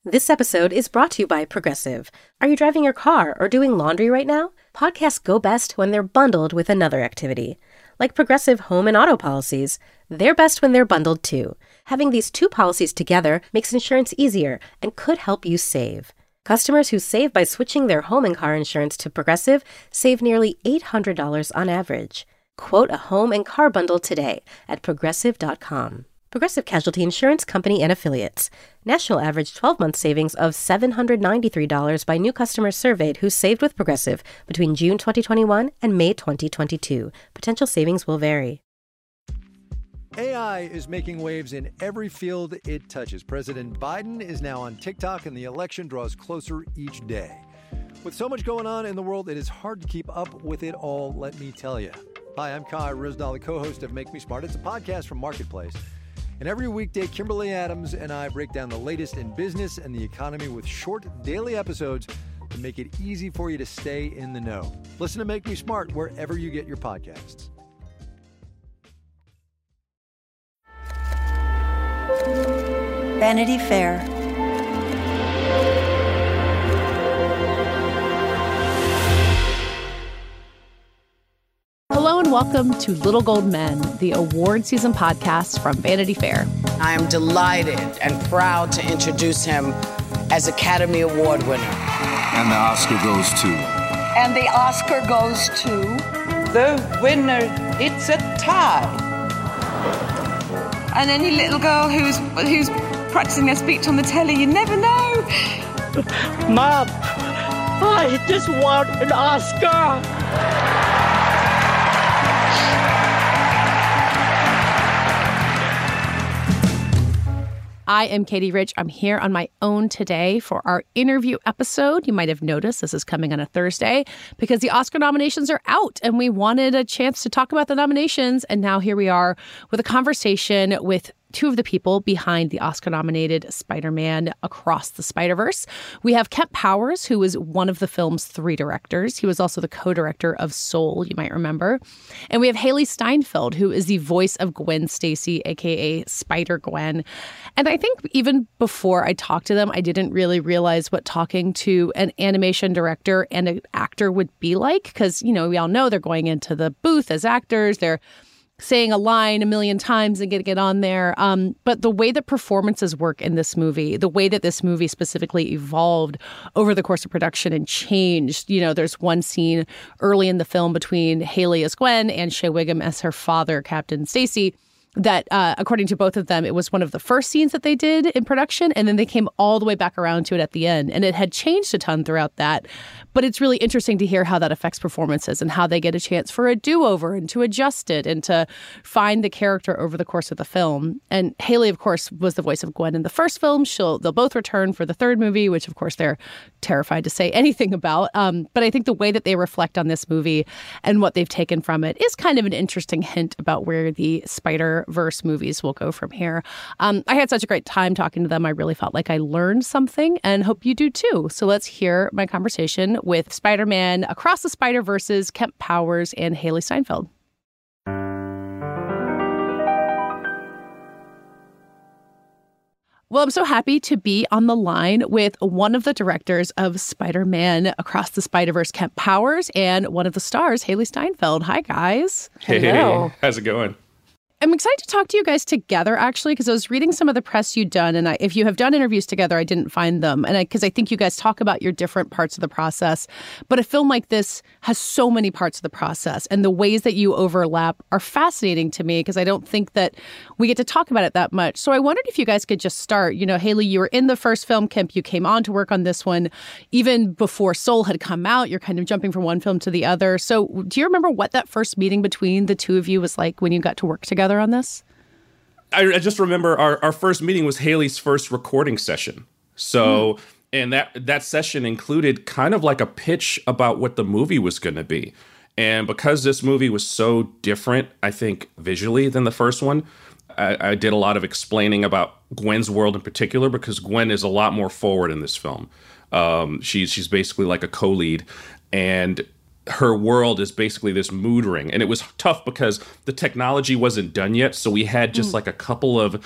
This episode is brought to you by Progressive. Are you driving your car or doing laundry right now? Podcasts go best when they're bundled with another activity. Like Progressive home and auto policies, they're best when they're bundled too. Having these two policies together makes insurance easier and could help you save. Customers who save by switching their home and car insurance to Progressive save nearly $800 on average. Quote a home and car bundle today at Progressive.com. Progressive Casualty Insurance Company and Affiliates. National average 12-month savings of $793 by new customers surveyed who saved with Progressive between June 2021 and May 2022. Potential savings will vary. AI is making waves in every field it touches. President Biden is now on TikTok, and the election draws closer each day. With so much going on in the world, it is hard to keep up with it all, let me tell you. Hi, I'm Kai Ryssdal, the co-host of Make Me Smart. It's a podcast from Marketplace. And every weekday, Kimberly Adams and I break down the latest in business and the economy with short daily episodes to make it easy for you to stay in the know. Listen to Make Me Smart wherever you get your podcasts. Vanity Fair. Hello and welcome to Little Gold Men, the award season podcast from Vanity Fair. I am delighted and proud to introduce him as Academy Award winner. And the Oscar goes to... And the Oscar goes to... The winner, it's a tie. And any little girl who's practicing their speech on the telly, you never know. Mom, I just want an Oscar. I am Katie Rich. I'm here on my own today for our interview episode. You might have noticed this is coming on a Thursday because the Oscar nominations are out and we wanted a chance to talk about the nominations. And now here we are with a conversation with two of the people behind the Oscar-nominated Spider-Man Across the Spider-Verse. We have Kemp Powers, who was one of the film's three directors. He was also the co-director of Soul, you might remember. And we have Hailee Steinfeld, who is the voice of Gwen Stacy, a.k.a. Spider-Gwen. And I think even before I talked to them, I didn't really realize what talking to an animation director and an actor would be like. Because, you know, we all know they're going into the booth as actors. They're saying a line a million times and getting it on there. But the way that performances work in this movie, the way that this movie specifically evolved over the course of production and changed, you know, there's one scene early in the film between Hailee as Gwen and Shea Whigham as her father, Captain Stacy, that according to both of them, it was one of the first scenes that they did in production. And then they came all the way back around to it at the end. And it had changed a ton throughout that. But it's really interesting to hear how that affects performances and how they get a chance for a do-over and to adjust it and to find the character over the course of the film. And Hailee, of course, was the voice of Gwen in the first film. They'll both return for the third movie, which, of course, they're terrified to say anything about. But I think the way that they reflect on this movie and what they've taken from it is kind of an interesting hint about where the Spider-Verse movies will go from here. I had such a great time talking to them. I really felt like I learned something and hope you do too. So let's hear my conversation with Spider-Man Across the Spider-Verse's Kemp Powers and Hailee Steinfeld. Well, I'm so happy to be on the line with one of the directors of Spider-Man Across the Spider-Verse, Kemp Powers, and one of the stars, Hailee Steinfeld. Hi, guys. Hey, how's it going? I'm excited to talk to you guys together, actually, because I was reading some of the press you've done, and if you have done interviews together, I didn't find them, and because I think you guys talk about your different parts of the process, but a film like this has so many parts of the process, and the ways that you overlap are fascinating to me, because I don't think that we get to talk about it that much. So I wondered if you guys could just start. You know, Hailee, you were in the first film. Kemp, you came on to work on this one. Even before Soul had come out, you're kind of jumping from one film to the other. So do you remember what that first meeting between the two of you was like when you got to work together on this? I just remember our first meeting was Hailee's first recording session. So, and that session included kind of like a pitch about what the movie was going to be. And because this movie was so different, I think, visually than the first one, I did a lot of explaining about Gwen's world in particular, because Gwen is a lot more forward in this film. She's basically like a co-lead, and her world is basically this mood ring. And it was tough because the technology wasn't done yet. So we had just like a couple of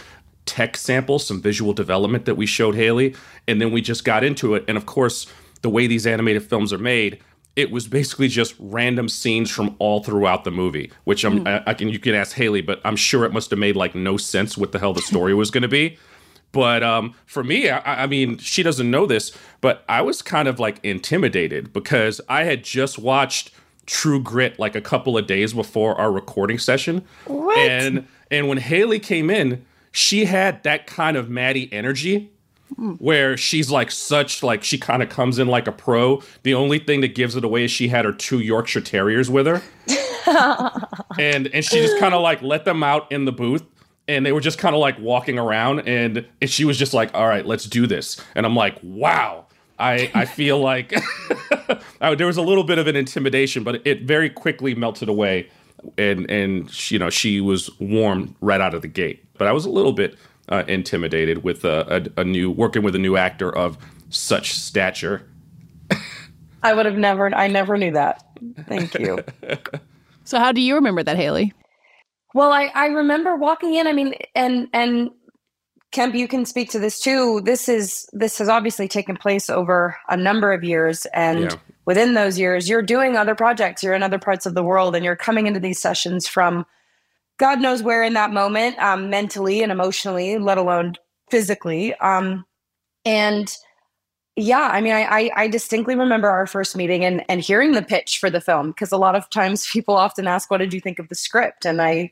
tech samples, some visual development that we showed Haley, and then we just got into it. And of course, the way these animated films are made, it was basically just random scenes from all throughout the movie, which you can ask Haley, but I'm sure it must have made like no sense what the hell the story was going to be. But for me, I mean, she doesn't know this, but I was kind of like intimidated because I had just watched True Grit like a couple of days before our recording session. What? And when Haley came in, she had that kind of Maddie energy where she's like she kind of comes in like a pro. The only thing that gives it away is she had her 2 Yorkshire Terriers with her. and she just kind of like let them out in the booth. And they were just kind of like walking around, and she was just like, all right, let's do this. And I'm like, wow, I feel like there was a little bit of an intimidation, but it very quickly melted away. And she was warm right out of the gate. But I was a little bit intimidated with working with a new actor of such stature. I never knew that. Thank you. So how do you remember that, Haley? Well, I remember walking in, I mean, and Kemp, you can speak to this too. This has obviously taken place over a number of years. And within those years, you're doing other projects, you're in other parts of the world, and you're coming into these sessions from God knows where in that moment, mentally and emotionally, let alone physically. And yeah, I mean, I distinctly remember our first meeting and hearing the pitch for the film, because a lot of times people often ask, what did you think of the script? And I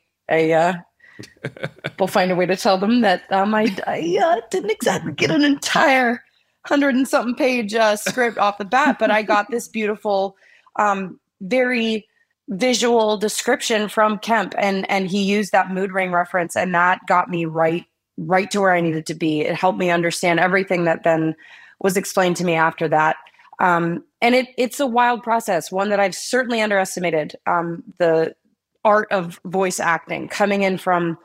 will find a way to tell them that I didn't exactly get an entire 100-and-something page script off the bat, but I got this beautiful, very visual description from Kemp, and he used that mood ring reference, and that got me right to where I needed to be. It helped me understand everything that then was explained to me after that. And it's a wild process, one that I've certainly underestimated, the art of voice acting, coming in from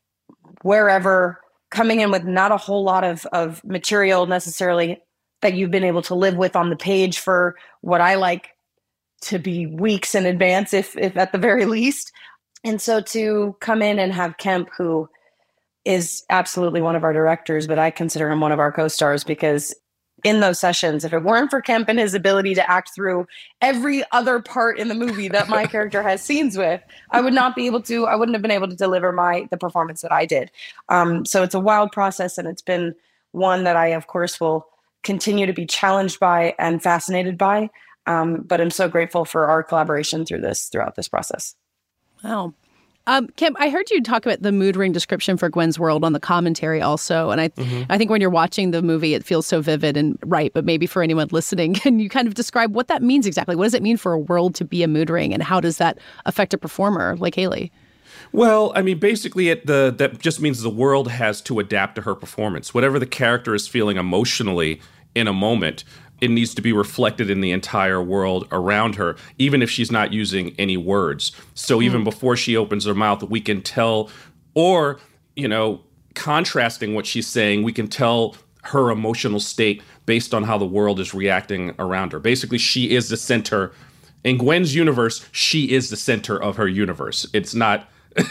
wherever, coming in with not a whole lot of material necessarily that you've been able to live with on the page for what I like to be weeks in advance, if at the very least. And so to come in and have Kemp, who is absolutely one of our directors, but I consider him one of our co-stars, because in those sessions, if it weren't for Kemp and his ability to act through every other part in the movie that my character has scenes with, I wouldn't have been able to deliver the performance that I did. So it's a wild process, and it's been one that I, of course, will continue to be challenged by and fascinated by. But I'm so grateful for our collaboration throughout this process. Wow. Kim, I heard you talk about the mood ring description for Gwen's World on the commentary also. And I think when you're watching the movie, it feels so vivid and right. But maybe for anyone listening, can you kind of describe what that means exactly? What does it mean for a world to be a mood ring? And how does that affect a performer like Haley? Well, I mean, basically, that just means the world has to adapt to her performance. Whatever the character is feeling emotionally in a moment, it needs to be reflected in the entire world around her, even if she's not using any words. So even before she opens her mouth, we can tell, or, contrasting what she's saying, we can tell her emotional state based on how the world is reacting around her. Basically, she is the center. In Gwen's universe, she is the center of her universe. It's not...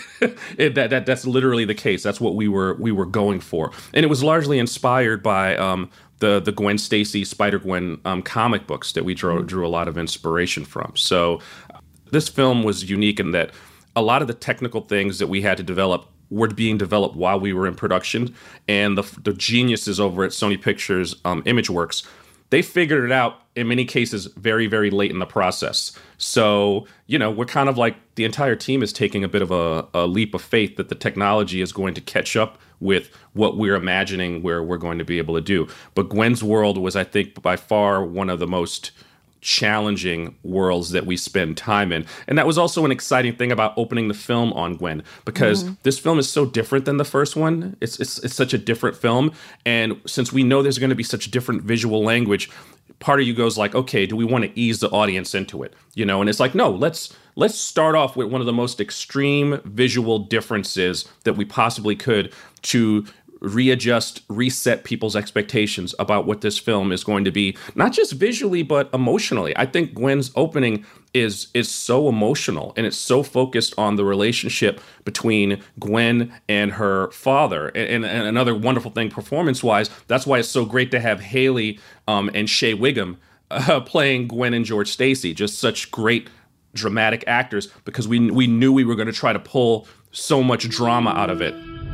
that's literally the case. That's what we were going for. And it was largely inspired by the Gwen Stacy, Spider-Gwen comic books that we drew a lot of inspiration from. So this film was unique in that a lot of the technical things that we had to develop were being developed while we were in production. And the geniuses over at Sony Pictures Imageworks, they figured it out in many cases very, very late in the process. So, we're kind of like the entire team is taking a bit of a leap of faith that the technology is going to catch up with what we're imagining we're going to be able to do. But Gwen's World was, I think, by far one of the most challenging worlds that we spend time in. And that was also an exciting thing about opening the film on Gwen, because this film is so different than the first one. It's such a different film. And since we know there's going to be such different visual language, part of you goes like, okay, do we want to ease the audience into it? And it's like, no, let's start off with one of the most extreme visual differences that we possibly could to reset people's expectations about what this film is going to be, not just visually, but emotionally. I think Gwen's opening is so emotional, and it's so focused on the relationship between Gwen and her father. And another wonderful thing performance-wise, that's why it's so great to have Haley and Shea Wiggum playing Gwen and George Stacy, just such great dramatic actors, because we knew we were going to try to pull so much drama out of it.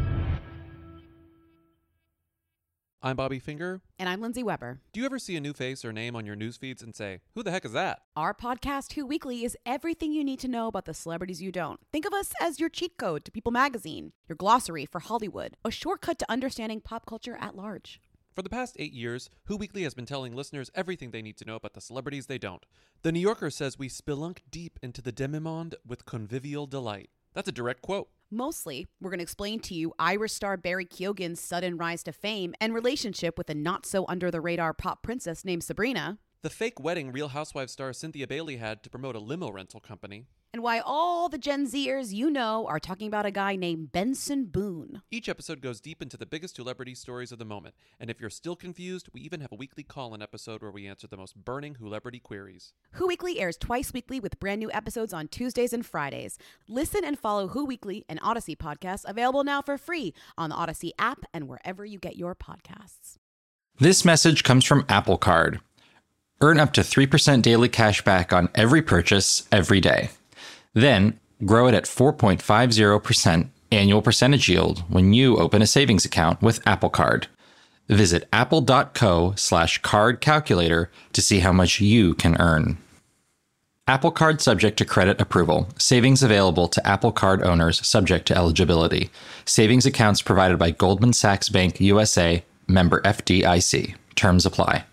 I'm Bobby Finger. And I'm Lindsay Weber. Do you ever see a new face or name on your news feeds and say, who the heck is that? Our podcast, Who Weekly, is everything you need to know about the celebrities you don't. Think of us as your cheat code to People magazine, your glossary for Hollywood, a shortcut to understanding pop culture at large. For the past 8 years, Who Weekly has been telling listeners everything they need to know about the celebrities they don't. The New Yorker says we spelunk deep into the demi-monde with convivial delight. That's a direct quote. Mostly, we're going to explain to you Irish star Barry Keoghan's sudden rise to fame and relationship with a not-so-under-the-radar pop princess named Sabrina. The fake wedding Real Housewives star Cynthia Bailey had to promote a limo rental company. And why all the Gen Zers you know are talking about a guy named Benson Boone. Each episode goes deep into the biggest celebrity stories of the moment. And if you're still confused, we even have a weekly call-in episode where we answer the most burning celebrity queries. Who Weekly airs twice weekly with brand new episodes on Tuesdays and Fridays. Listen and follow Who Weekly, an Odyssey podcast, available now for free on the Odyssey app and wherever you get your podcasts. This message comes from Apple Card. Earn up to 3% daily cash back on every purchase every day. Then, grow it at 4.50% annual percentage yield when you open a savings account with Apple Card. Visit apple.co/card calculator to see how much you can earn. Apple Card subject to credit approval. Savings available to Apple Card owners subject to eligibility. Savings accounts provided by Goldman Sachs Bank USA, member FDIC. Terms apply.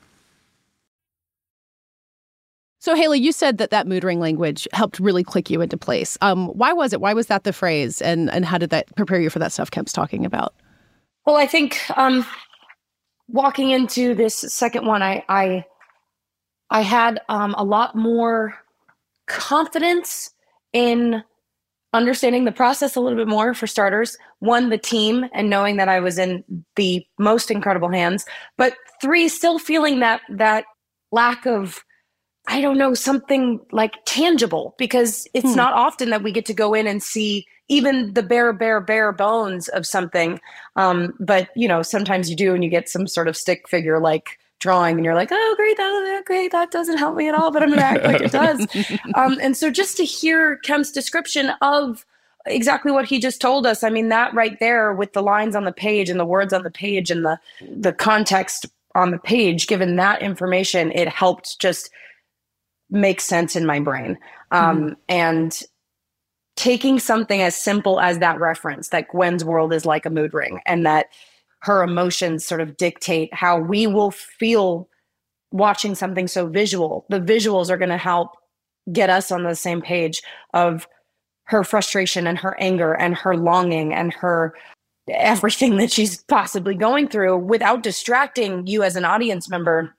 So, Haley, you said that mood ring language helped really click you into place. Why was it? Why was that the phrase? And how did that prepare you for that stuff Kemp's talking about? Well, I think walking into this second one, I had a lot more confidence in understanding the process a little bit more, for starters. One, the team, and knowing that I was in the most incredible hands. But three, still feeling that lack of, I don't know, something like tangible, because it's not often that we get to go in and see even the bare bones of something. But, sometimes you do, and you get some sort of stick figure like drawing, and you're like, oh, great, that doesn't help me at all, but I'm going to act like it does. And so just to hear Kemp's description of exactly what he just told us, I mean, that right there with the lines on the page and the words on the page and the context on the page, given that information, it helped just make sense in my brain. And taking something as simple as that reference, that Gwen's world is like a mood ring, and that her emotions sort of dictate how we will feel watching something so visual. The visuals are going to help get us on the same page of her frustration and her anger and her longing and her everything that she's possibly going through without distracting you as an audience member.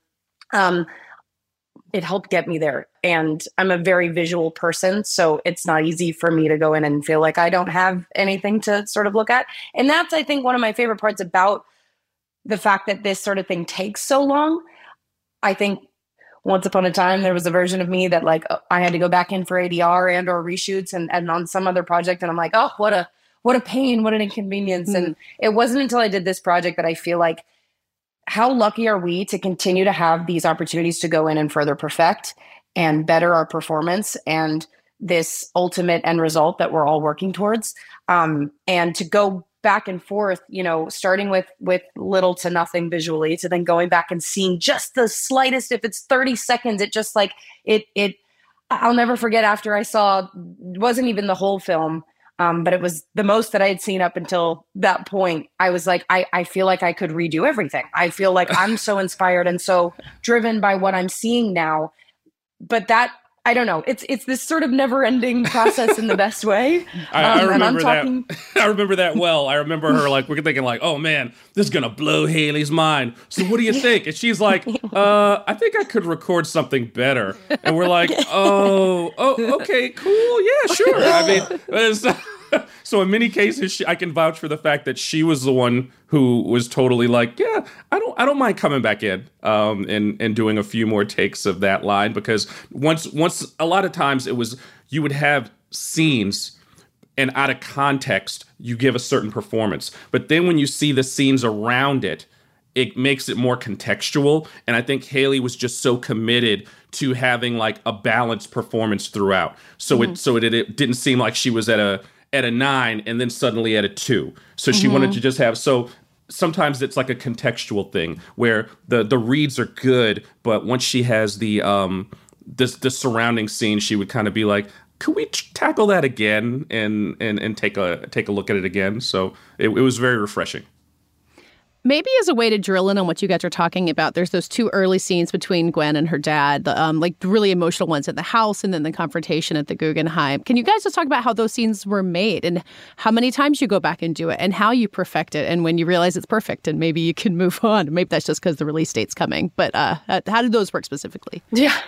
It helped get me there. And I'm a very visual person, so it's not easy for me to go in and feel like I don't have anything to sort of look at. And that's, I think, one of my favorite parts about the fact that this sort of thing takes so long. I think once upon a time, there was a version of me that I had to go back in for ADR and or reshoots and on some other project. And I'm like, oh, what a pain, what an inconvenience. And it wasn't until I did this project that I feel like, how lucky are we to continue to have these opportunities to go in and further perfect and better our performance and this ultimate end result that we're all working towards. And to go back and forth, starting with little to nothing visually, to then going back and seeing just the slightest, if it's 30 seconds, it just I'll never forget after I saw, it wasn't even the whole film, but it was the most that I had seen up until that point. I was like, I feel like I could redo everything. I feel like I'm so inspired and so driven by what I'm seeing now. But that, I don't know, it's this sort of never ending process in the best way. I remember that. I remember that well. I remember her we're thinking oh man, this is going to blow Haley's mind. So what do you think? And she's like, I think I could record something better. And we're like, oh, okay, cool. Yeah, sure. I mean, So in many cases, I can vouch for the fact that she was the one who was totally like, yeah, I don't mind coming back in and doing a few more takes of that line, because once a lot of times it was, you would have scenes and out of context you give a certain performance, but then when you see the scenes around it, it makes it more contextual. And I think Haley was just so committed to having like a balanced performance throughout. So it didn't seem like she was at a 9 and then suddenly at a 2. So she wanted to just have, so sometimes it's like a contextual thing where the reads are good, but once she has the surrounding scene, she would kind of be like, could we tackle that again and take a look at it again? So it was very refreshing. Maybe as a way to drill in on what you guys are talking about, there's those 2 early scenes between Gwen and her dad, like the really emotional ones at the house and then the confrontation at the Guggenheim. Can you guys just talk about how those scenes were made and how many times you go back and do it and how you perfect it and when you realize it's perfect and maybe you can move on? Maybe that's just because the release date's coming. But how did those work specifically? Yeah.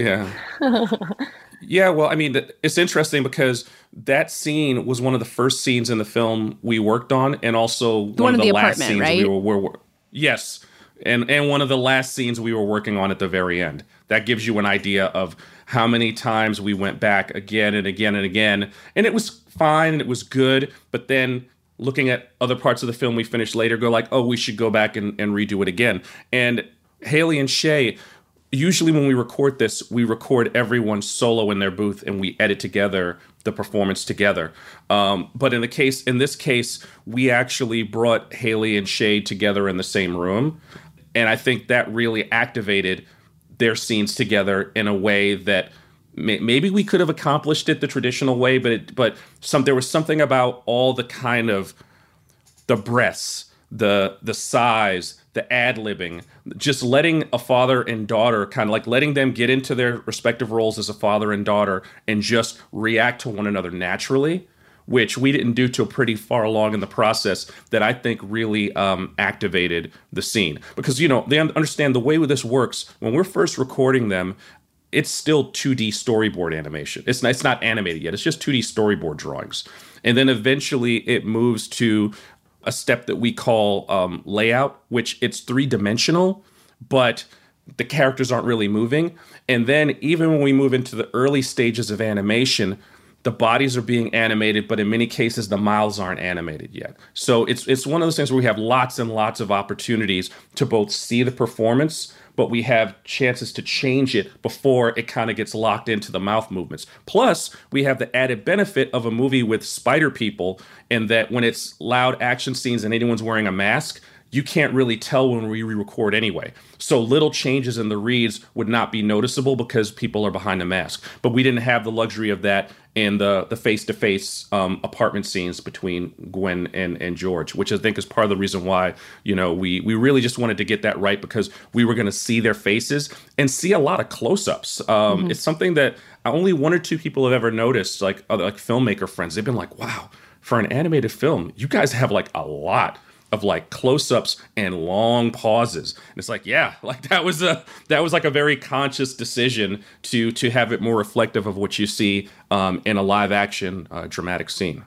Yeah, well, I mean, it's interesting because that scene was one of the first scenes in the film we worked on, and also one of the last scenes right? we were yes, and one of the last scenes we were working on at the very end. That gives you an idea of how many times we went back again and again and again, and it was fine and it was good, but then looking at other parts of the film we finished later, go like, oh, we should go back and redo it again. And Haley and Shay, usually when we record this, we record everyone solo in their booth and we edit together the performance together. But in this case, we actually brought Haley and Shay together in the same room. And I think that really activated their scenes together in a way that maybe we could have accomplished it the traditional way, but there was something about all the kind of the breaths, the size, the ad-libbing, just letting a father and daughter, kind of like letting them get into their respective roles as a father and daughter and just react to one another naturally, which we didn't do till pretty far along in the process, that I think really activated the scene. Because, they understand the way this works. When we're first recording them, it's still 2D storyboard animation. It's not animated yet. It's just 2D storyboard drawings. And then eventually it moves to a step that we call layout, which it's 3-dimensional, but the characters aren't really moving. And then even when we move into the early stages of animation, the bodies are being animated, but in many cases, the mouths aren't animated yet. So it's one of those things where we have lots and lots of opportunities to both see the performance, but we have chances to change it before it kind of gets locked into the mouth movements. Plus, we have the added benefit of a movie with spider people, in that when it's loud action scenes and anyone's wearing a mask, you can't really tell when we re-record anyway. So little changes in the reads would not be noticeable because people are behind a mask. But we didn't have the luxury of that in the face-to-face apartment scenes between Gwen and George, which I think is part of the reason why, we really just wanted to get that right, because we were going to see their faces and see a lot of close-ups. It's something that only 1 or 2 people have ever noticed, like other filmmaker friends. They've been like, wow, for an animated film, you guys have like a lot of like close-ups and long pauses. And it's like, yeah, like that was like a very conscious decision to have it more reflective of what you see in a live action dramatic scene.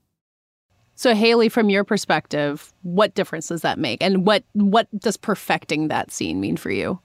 So Haley, from your perspective, what difference does that make? And what does perfecting that scene mean for you?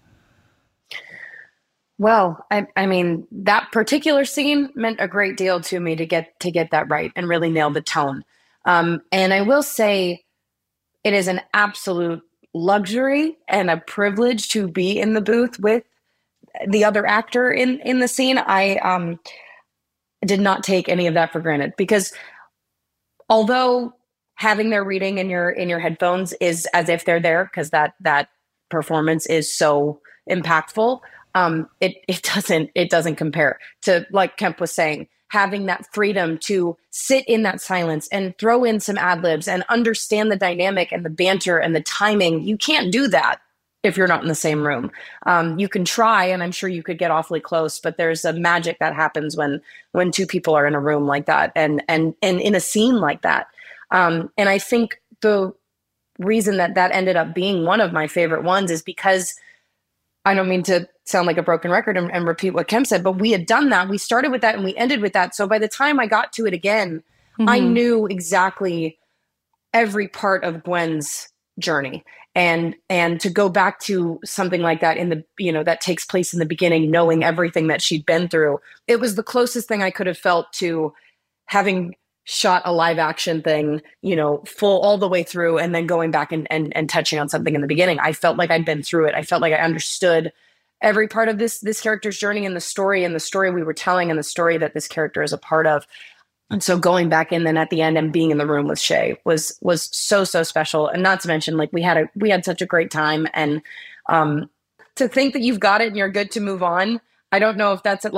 Well, I mean, that particular scene meant a great deal to me to get that right and really nail the tone. And I will say, it is an absolute luxury and a privilege to be in the booth with the other actor in the scene. I did not take any of that for granted, because although having their reading in your headphones is as if they're there, because that performance is so impactful, it doesn't compare to, like Kemp was saying, having that freedom to sit in that silence and throw in some ad-libs and understand the dynamic and the banter and the timing. You can't do that if you're not in the same room. You can try, and I'm sure you could get awfully close, but there's a magic that happens when 2 people are in a room like that and in a scene like that. And I think the reason that ended up being one of my favorite ones is because, I don't mean to sound like a broken record and repeat what Kemp said, but we had done that. We started with that and we ended with that. So by the time I got to it again, I knew exactly every part of Gwen's journey. And to go back to something like that that takes place in the beginning, knowing everything that she'd been through, it was the closest thing I could have felt to having shot a live action thing, full all the way through, and then going back and touching on something in the beginning. I felt like I'd been through it. I felt like I understood every part of this character's journey and the story we were telling and the story that this character is a part of. And so going back in then at the end and being in the room with Shay was so special. And not to mention, like, we had such a great time. And to think that you've got it and you're good to move on, I don't know if that's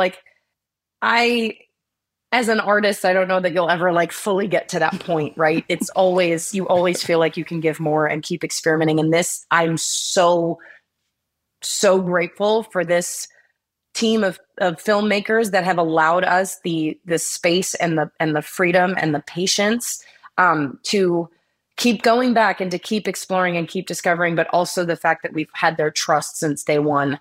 as an artist, I don't know that you'll ever like fully get to that point, right? It's always, you always feel like you can give more and keep experimenting. And this, I'm so grateful for this team of filmmakers that have allowed us the space and the freedom and the patience to keep going back and to keep exploring and keep discovering, but also the fact that we've had their trust since day one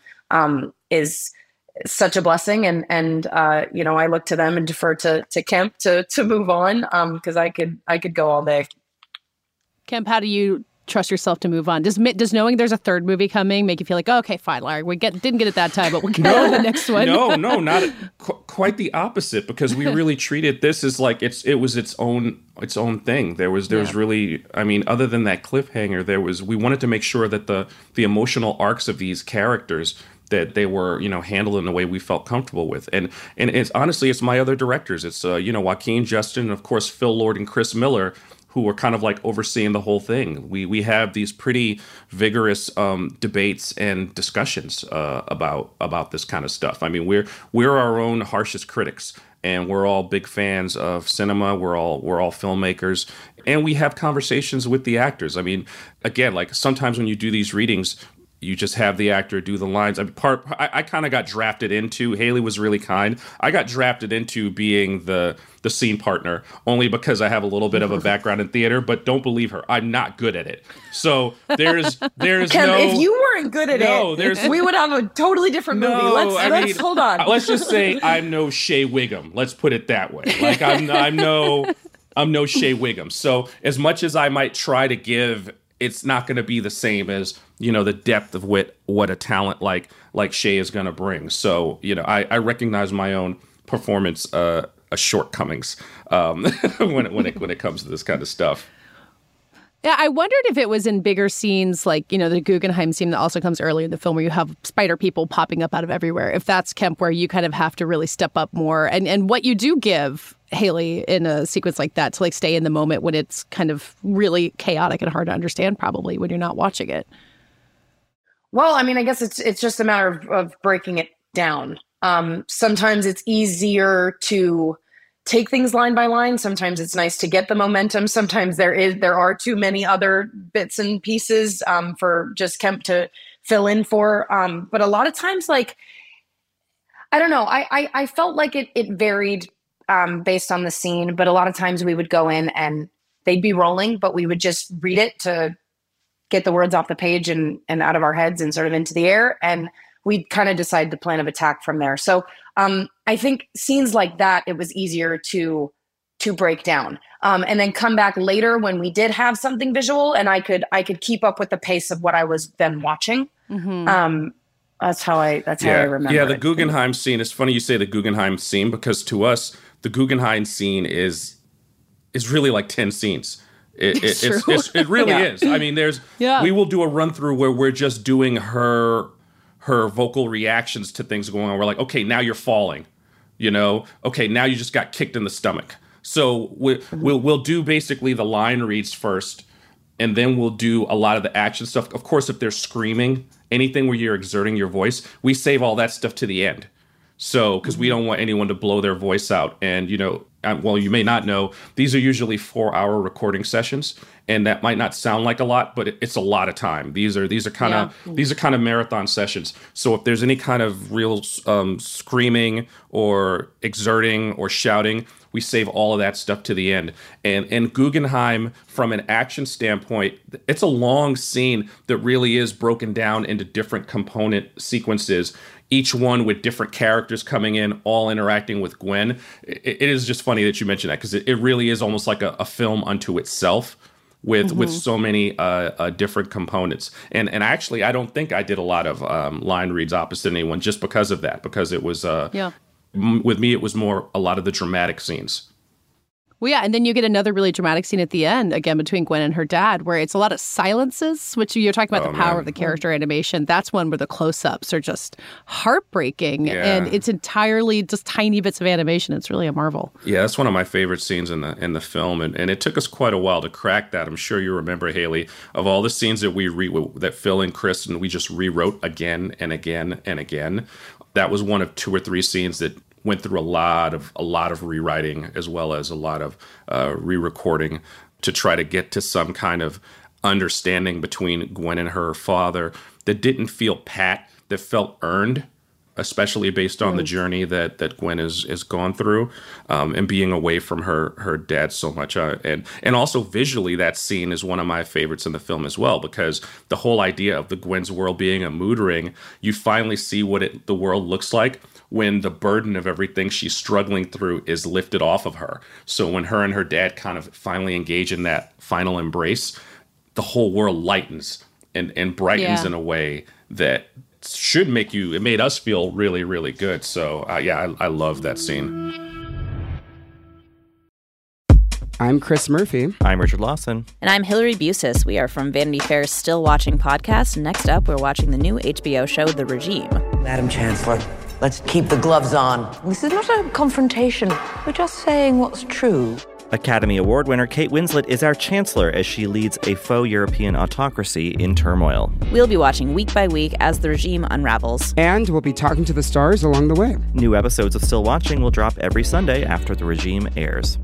is such a blessing. And I look to them and defer to Kemp to move on because I could go all day. Kemp, how do you trust yourself to move on? Does knowing there's a third movie coming make you feel like, oh, okay, fine, Larry, didn't get it that time, but we'll get on the next one? No, not quite the opposite, because we really treated this as like it was its own thing. There was really, I mean, other than that cliffhanger, we wanted to make sure that the emotional arcs of these characters, that they were, handled in a way we felt comfortable with. And it's honestly, it's my other directors. It's, Joaquin, Justin, and of course, Phil Lord and Chris Miller, who were kind of like overseeing the whole thing. We have these pretty vigorous debates and discussions about this kind of stuff. I mean, we're our own harshest critics, and we're all big fans of cinema. We're all filmmakers, and we have conversations with the actors. I mean, again, like sometimes when you do these readings, you just have the actor do the lines. I kind of got drafted into, Haley was really kind, I got drafted into being the scene partner only because I have a little bit of a background in theater, but don't believe her, I'm not good at it. So there's Ken, if you weren't good at it, we would have a totally different movie. Let's hold on. Let's just say I'm no Shea Wiggum. Let's put it that way. Like I'm no Shea Wiggum. So as much as I might try to give, it's not going to be the same as, the depth of what a talent like Shay is going to bring. So, I recognize my own performance shortcomings when it comes to this kind of stuff. Yeah, I wondered if it was in bigger scenes like, the Guggenheim scene that also comes early in the film where you have spider people popping up out of everywhere. If that's, Kemp, where you kind of have to really step up more and what you do give Haley in a sequence like that to like stay in the moment when it's kind of really chaotic and hard to understand probably when you're not watching it. Well, I mean, I guess it's just a matter of breaking it down. Sometimes it's easier to take things line by line. Sometimes it's nice to get the momentum. Sometimes there are too many other bits and pieces for just Kemp to fill in for. But a lot of times, like, I don't know, I felt like it varied based on the scene. But a lot of times we would go in and they'd be rolling, but we would just read it to get the words off the page and out of our heads and sort of into the air. And we'd kind of decide the plan of attack from there. So I think scenes like that, it was easier to break down and then come back later when we did have something visual and I could keep up with the pace of what I was then watching. Mm-hmm. That's how I remember. Yeah, the Guggenheim scene. It's funny you say the Guggenheim scene because to us, the Guggenheim scene is really like 10 scenes. It really is. I mean, we will do a run through where we're just doing her vocal reactions to things going on. We're like, okay, now you're falling, okay, now you just got kicked in the stomach. So we'll do basically the line reads first, and then we'll do a lot of the action stuff. Of course, if they're screaming, anything where you're exerting your voice, we save all that stuff to the end. So, because we don't want anyone to blow their voice out. And, you may not know, these are usually 4-hour recording sessions. And that might not sound like a lot, but it's a lot of time. These are kind of marathon sessions. So if there's any kind of real screaming or exerting or shouting, we save all of that stuff to the end. And Guggenheim, from an action standpoint, it's a long scene that really is broken down into different component sequences, each one with different characters coming in, all interacting with Gwen. It is just funny that you mentioned that, because it really is almost like a film unto itself, with so many different components. And actually, I don't think I did a lot of line reads opposite anyone just because of that, because it was, with me, it was more a lot of the dramatic scenes. Well, yeah, and then you get another really dramatic scene at the end, again, between Gwen and her dad, where it's a lot of silences, which you're talking about the power of the character animation. That's one where the close-ups are just heartbreaking, and it's entirely just tiny bits of animation. It's really a marvel. Yeah, that's one of my favorite scenes in the film, and it took us quite a while to crack that. I'm sure you remember, Haley, of all the scenes that that Phil and Chris and we just rewrote again and again and again. That was one of 2 or 3 scenes that went through a lot of rewriting, as well as a lot of re-recording, to try to get to some kind of understanding between Gwen and her father that didn't feel pat, that felt earned, especially based on the journey that Gwen has gone through, and being away from her dad so much. And also visually, that scene is one of my favorites in the film as well, because the whole idea of the Gwen's world being a mood ring, you finally see what the world looks like when the burden of everything she's struggling through is lifted off of her. So when her and her dad kind of finally engage in that final embrace, the whole world lightens and brightens in a way that should it made us feel really, really good. So I love that scene. I'm Chris Murphy. I'm Richard Lawson. And I'm Hillary Busis. We are from Vanity Fair's Still Watching podcast. Next up, we're watching the new HBO show, The Regime. Madam Chancellor, let's keep the gloves on. This is not a confrontation. We're just saying what's true. Academy Award winner Kate Winslet is our chancellor as she leads a faux European autocracy in turmoil. We'll be watching week by week as the regime unravels. And we'll be talking to the stars along the way. New episodes of Still Watching will drop every Sunday after the regime airs.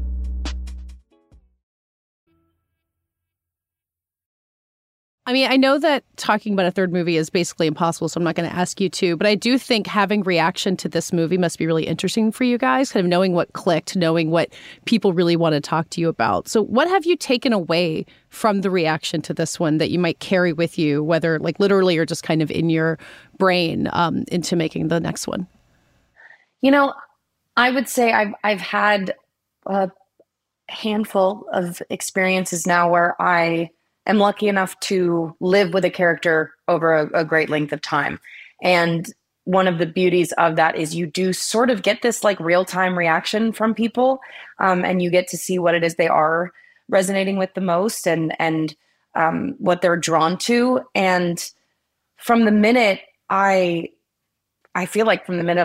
I mean, I know that talking about a third movie is basically impossible, so I'm not going to ask you to, but I do think having reaction to this movie must be really interesting for you guys, kind of knowing what clicked, knowing what people really want to talk to you about. So what have you taken away from the reaction to this one that you might carry with you, whether like literally or just kind of in your brain into making the next one? You know, I would say I've had a handful of experiences now where I am lucky enough to live with a character over a great length of time. And one of the beauties of that is you do sort of get this like real-time reaction from people, and you get to see what it is they are resonating with the most and what they're drawn to. And from the minute I feel like from the minute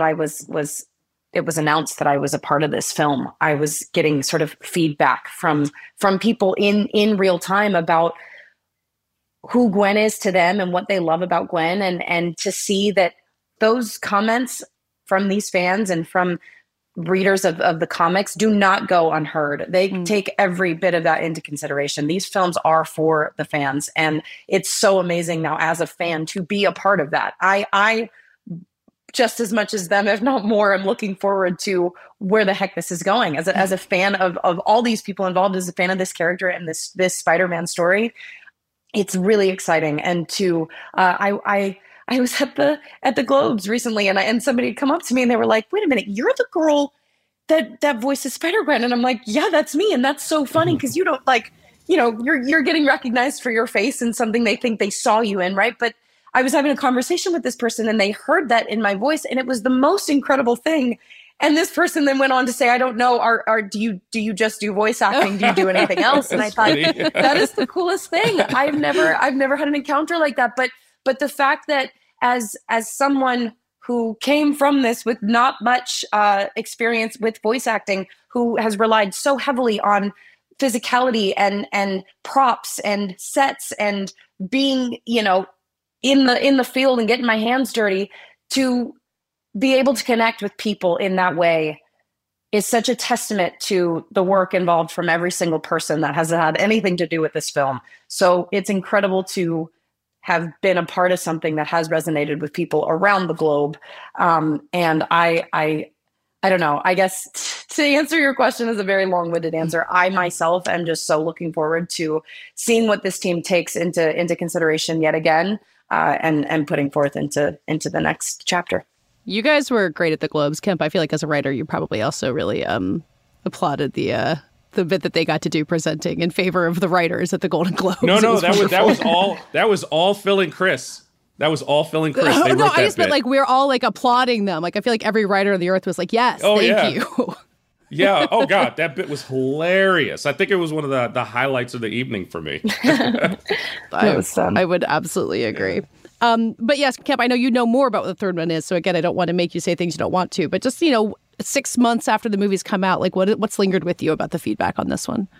it was announced that I was a part of this film, I was getting sort of feedback from people in real time about who Gwen is to them and what they love about Gwen, and to see that those comments from these fans and from readers of the comics do not go unheard. They take every bit of that into consideration. These films are for the fans, and it's so amazing now as a fan to be a part of that. I just as much as them, if not more, I'm looking forward to where the heck this is going. As a fan of all these people involved, as a fan of this character and this Spider-Man story, it's really exciting. And to I was at the Globes recently, and somebody had come up to me and they were like, "Wait a minute, you're the girl that voices Spider-Gwen?" And I'm like, "Yeah, that's me." And that's so funny because you don't you're getting recognized for your face in something they think they saw you in, right? But I was having a conversation with this person and they heard that in my voice, and it was the most incredible thing. And this person then went on to say, "I don't know, do you just do voice acting? Do you do anything else?" And I thought, that is the coolest thing. I've never had an encounter like that. But the fact that as someone who came from this with not much experience with voice acting, who has relied so heavily on physicality and props and sets and being, in the field and getting my hands dirty, to be able to connect with people in that way is such a testament to the work involved from every single person that has had anything to do with this film. So it's incredible to have been a part of something that has resonated with people around the globe. And I don't know, I guess to answer your question is a very long-winded answer. I myself am just so looking forward to seeing what this team takes into consideration yet again, and putting forth into the next chapter. You guys were great at the Globes. Kemp, I feel like as a writer, you probably also really applauded the bit that they got to do presenting in favor of the writers at the Golden Globes. No, that was all Phil and Chris. That was all Phil and Chris. They wrote that I just bit. meant like we're all like applauding them. Like I feel like every writer on the earth was like, yes, thank you. Yeah. Oh God, that bit was hilarious. I think it was one of the highlights of the evening for me. I would absolutely agree. But yes, Kemp, I know you know more about what the third one is. So again, I don't want to make you say things you don't want to. But just 6 months after the movie's come out, like what's lingered with you about the feedback on this one?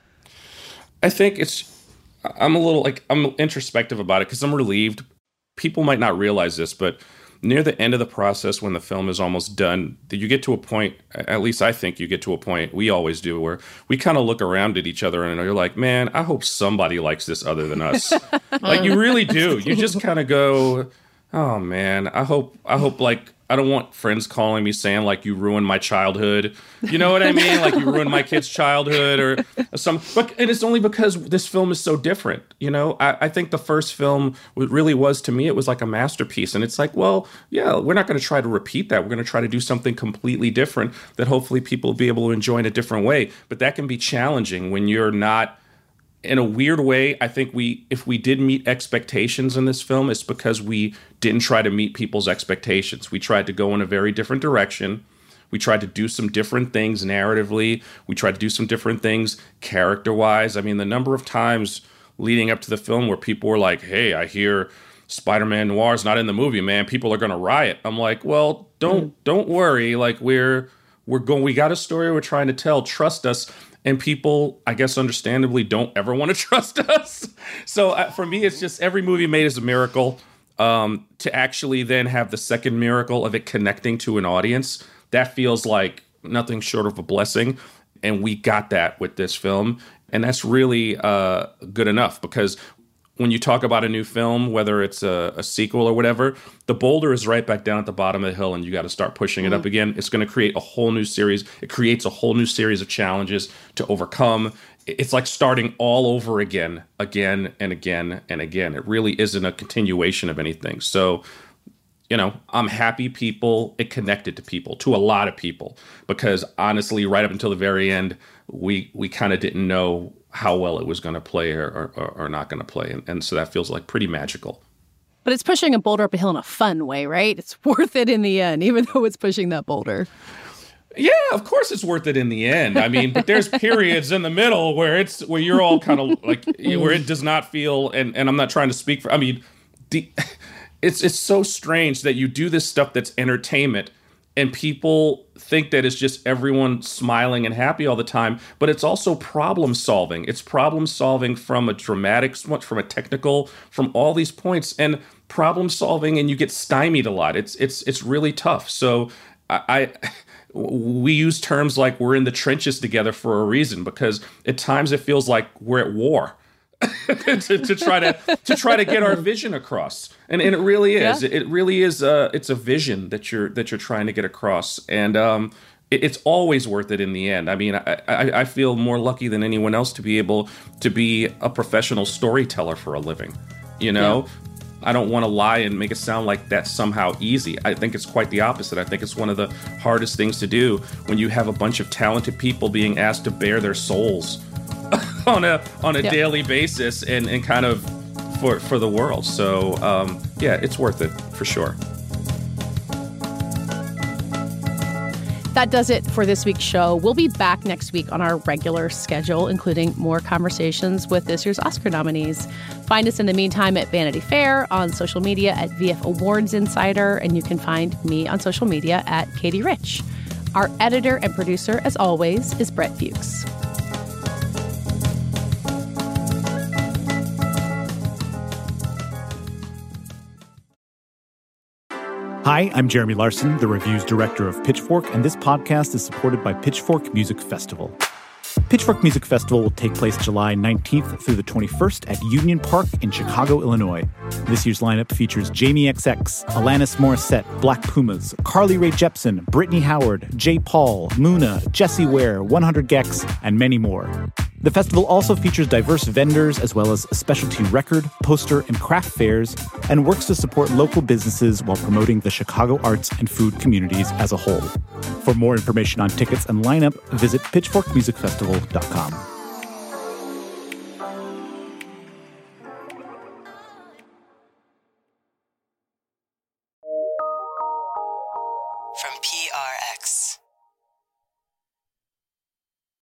I think I'm a little I'm introspective about it because I'm relieved. People might not realize this, but near the end of the process, when the film is almost done, you get to a point, at least I think you get to a point, we always do, where we kind of look around at each other and you're like, man, I hope somebody likes this other than us. Like, you really do. You just kind of go, oh, man, I hope, like, I don't want friends calling me saying, like, you ruined my childhood. You know what I mean? Like, you ruined my kid's childhood or and it's only because this film is so different. I think the first film really was, to me, it was like a masterpiece. And it's like, well, yeah, we're not going to try to repeat that. We're going to try to do something completely different that hopefully people will be able to enjoy in a different way. But that can be challenging when you're not. In a weird way, I think if we did meet expectations in this film, it's because we didn't try to meet people's expectations. We tried to go in a very different direction. We tried to do some different things narratively. We tried to do some different things character-wise. I mean, the number of times leading up to the film where people were like, hey, I hear Spider-Man Noir's not in the movie, man. People are going to riot. I'm like, well, don't worry. Like, we got a story we're trying to tell. Trust us. And people, I guess, understandably, don't ever want to trust us. So for me, it's just every movie made is a miracle. To actually then have the second miracle of it connecting to an audience, that feels like nothing short of a blessing. And we got that with this film. And that's really good enough, because when you talk about a new film, whether it's a sequel or whatever, the boulder is right back down at the bottom of the hill and you got to start pushing it up again. It's going to create a whole new series. It creates a whole new series of challenges to overcome. It's like starting all over again and again and again. It really isn't a continuation of anything. So, I'm happy it connected to a lot of people, because honestly, right up until the very end, we kind of didn't know how well it was going to play or not going to play. And so that feels like pretty magical. But it's pushing a boulder up a hill in a fun way, right? It's worth it in the end, even though it's pushing that boulder. Yeah, of course it's worth it in the end. I mean, but there's periods in the middle where you're all kind of like, where it does not feel, and I'm not trying to speak for, I mean, it's so strange that you do this stuff that's entertainment and people think that it's just everyone smiling and happy all the time, but it's also problem solving. It's problem solving from a dramatic, from a technical, from all these points, and problem solving, and you get stymied a lot. It's really tough. So we use terms like we're in the trenches together for a reason, because at times it feels like we're at war. to try to get our vision across, and it really is. Yeah. It really is. It's a vision that you're trying to get across, and it's always worth it in the end. I mean, I feel more lucky than anyone else to be able to be a professional storyteller for a living. Yeah. I don't want to lie and make it sound like that's somehow easy. I think it's quite the opposite. I think it's one of the hardest things to do when you have a bunch of talented people being asked to bare their souls on a daily basis and kind of for the world. So it's worth it for sure. That does it for this week's show. We'll be back next week on our regular schedule, including more conversations with this year's Oscar nominees. Find us in the meantime at Vanity Fair, on social media at VF Awards Insider, and you can find me on social media at Katie Rich. Our editor and producer, as always, is Brett Fuchs. Hi, I'm Jeremy Larson, the reviews director of Pitchfork, and this podcast is supported by Pitchfork Music Festival. Pitchfork Music Festival will take place July 19th through the 21st at Union Park in Chicago, Illinois. This year's lineup features Jamie XX, Alanis Morissette, Black Pumas, Carly Rae Jepsen, Brittany Howard, J. Paul, Muna, Jessie Ware, 100 gecs, and many more. The festival also features diverse vendors as well as specialty record, poster, and craft fairs, and works to support local businesses while promoting the Chicago arts and food communities as a whole. For more information on tickets and lineup, visit pitchforkmusicfestival.com.